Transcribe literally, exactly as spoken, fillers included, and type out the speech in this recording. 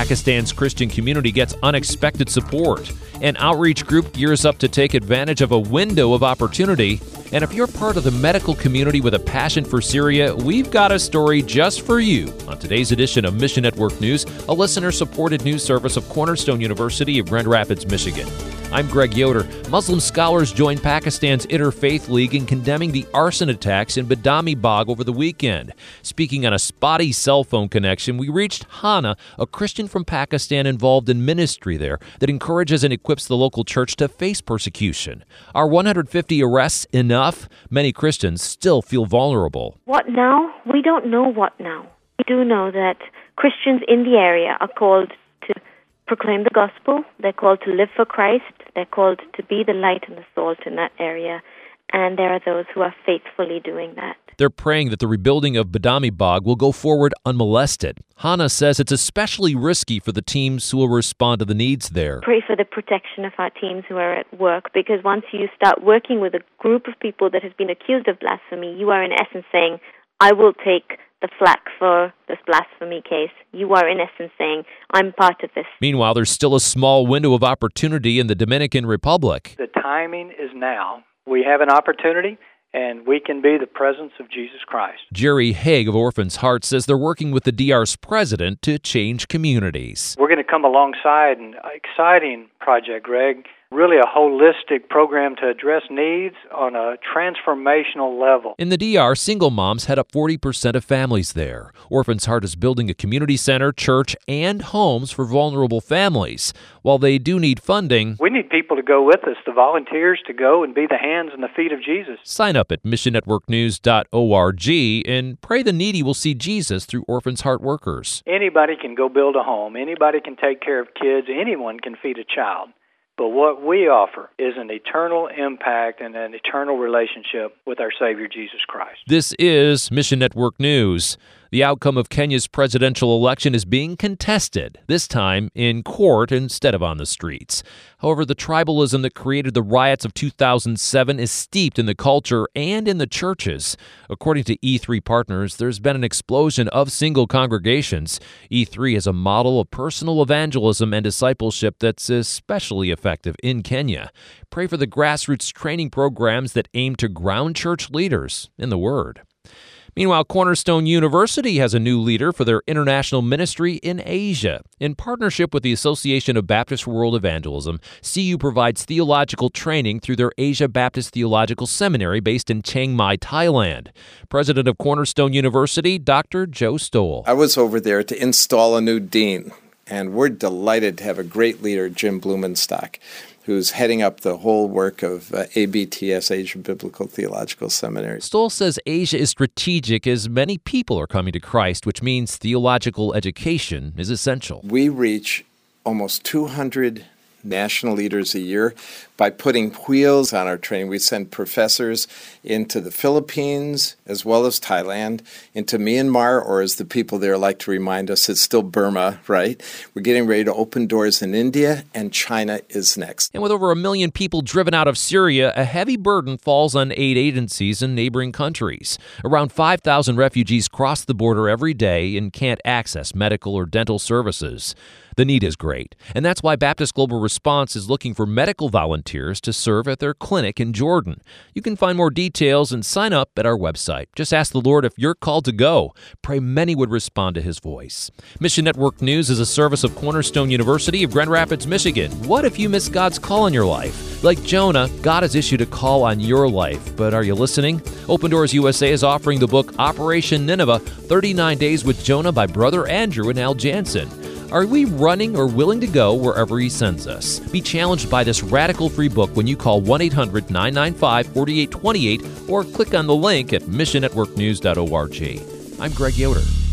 Pakistan's Christian community gets unexpected support. An outreach group gears up to take advantage of a window of opportunity. And if you're part of the medical community with a passion for Syria, we've got a story just for you. On today's edition of Mission Network News, a listener-supported news service of Cornerstone University of Grand Rapids, Michigan. I'm Greg Yoder. Muslim scholars joined Pakistan's Interfaith League in condemning the arson attacks in Badami Bagh over the weekend. Speaking on a spotty cell phone connection, we reached Hana, a Christian from Pakistan involved in ministry there that encourages and equips the local church to face persecution. Are one hundred fifty arrests enough? Many Christians still feel vulnerable. What now? We don't know what now. We do know that Christians in the area are called to proclaim the gospel. They're called to live for Christ. They're called to be the light and the salt in that area. And there are those who are faithfully doing that. They're praying that the rebuilding of Badami Bagh will go forward unmolested. Hana says it's especially risky for the teams who will respond to the needs there. Pray for the protection of our teams who are at work, because once you start working with a group of people that has been accused of blasphemy, you are in essence saying, I will take the flak for this blasphemy case. You are in essence saying, I'm part of this. Meanwhile, there's still a small window of opportunity in the Dominican Republic. The timing is now. We have an opportunity, and we can be the presence of Jesus Christ. Jerry Haig of Orphans' Heart says they're working with the D R's president to change communities. We're going to come alongside an exciting project, Greg. Really a holistic program to address needs on a transformational level. In the D R, single moms head up forty percent of families there. Orphans' Heart is building a community center, church, and homes for vulnerable families. While they do need funding, we need people to go with us, the volunteers to go and be the hands and the feet of Jesus. Sign up at mission network news dot org and pray the needy will see Jesus through Orphans' Heart workers. Anybody can go build a home. Anybody can take care of kids. Anyone can feed a child. But what we offer is an eternal impact and an eternal relationship with our Savior, Jesus Christ. This is Mission Network News. The outcome of Kenya's presidential election is being contested, this time in court instead of on the streets. However, the tribalism that created the riots of two thousand seven is steeped in the culture and in the churches. According to E three Partners, there's been an explosion of single congregations. E three is a model of personal evangelism and discipleship that's especially effective in Kenya. Pray for the grassroots training programs that aim to ground church leaders in the Word. Meanwhile, Cornerstone University has a new leader for their international ministry in Asia. In partnership with the Association of Baptist World Evangelism, C U provides theological training through their Asia Baptist Theological Seminary based in Chiang Mai, Thailand. President of Cornerstone University, Doctor Joe Stoll. I was over there to install a new dean, and we're delighted to have a great leader, Jim Blumenstock, who's heading up the whole work of uh, A B T S, Asia Biblical Theological Seminary. Stoll says Asia is strategic as many people are coming to Christ, which means theological education is essential. We reach almost two hundred national leaders a year by putting wheels on our training. We send professors into the Philippines as well as Thailand, into Myanmar, or as the people there like to remind us, it's still Burma, right? We're getting ready to open doors in India, and China is next. And with over a million people driven out of Syria, a heavy burden falls on aid agencies in neighboring countries. Around five thousand refugees cross the border every day and can't access medical or dental services. The need is great, and that's why Baptist Global Response is looking for medical volunteers to serve at their clinic in Jordan. You can find more details and sign up at our website. Just ask the Lord if you're called to go. Pray many would respond to His voice. Mission Network News is a service of Cornerstone University of Grand Rapids, Michigan. What if you miss God's call on your life? Like Jonah, God has issued a call on your life, but are you listening? Open Doors U S A is offering the book Operation Nineveh, thirty-nine days with Jonah by Brother Andrew and Al Jansen. Are we running or willing to go wherever He sends us? Be challenged by this radical free book when you call one eight hundred nine nine five four eight two eight or click on the link at mission network news dot org. I'm Greg Yoder.